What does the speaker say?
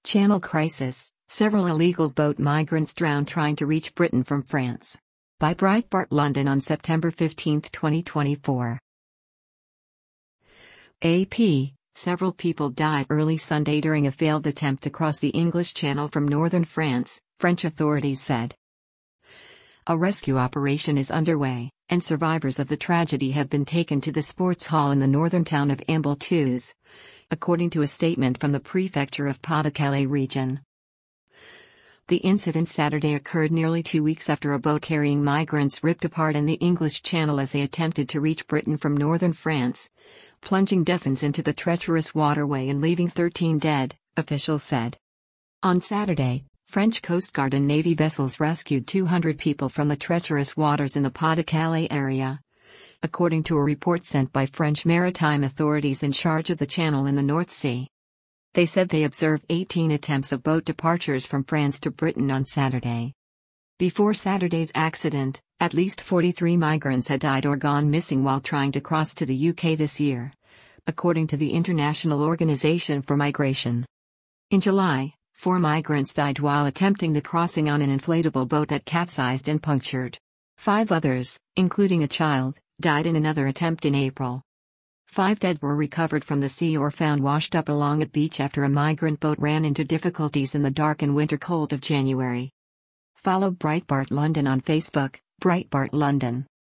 Channel crisis: several illegal boat migrants drowned trying to reach Britain from France. By Breitbart London on September 15, 2024. AP: several people died early Sunday during a failed attempt to cross the English Channel from northern France, French authorities said. A rescue operation is underway, and survivors of the tragedy have been taken to the sports hall in the northern town of Ambleteuse, according to a statement from the prefecture of Pas-de-Calais region. The incident Saturday occurred nearly 2 weeks after a boat carrying migrants ripped apart in the English Channel as they attempted to reach Britain from northern France, plunging dozens into the treacherous waterway and leaving 13 dead, officials said. On Saturday, French Coast Guard and Navy vessels rescued 200 people from the treacherous waters in the Pas-de-Calais area, according to a report sent by French maritime authorities in charge of the channel in the North Sea. They said they observed 18 attempts of boat departures from France to Britain on Saturday. Before Saturday's accident, at least 43 migrants had died or gone missing while trying to cross to the UK this year, according to the International Organization for Migration. In July, 4 migrants died while attempting the crossing on an inflatable boat that capsized and punctured. 5 others, including a child, died in another attempt in April. 5 dead were recovered from the sea or found washed up along a beach after a migrant boat ran into difficulties in the dark and winter cold of January. Follow Breitbart London on Facebook, Breitbart London.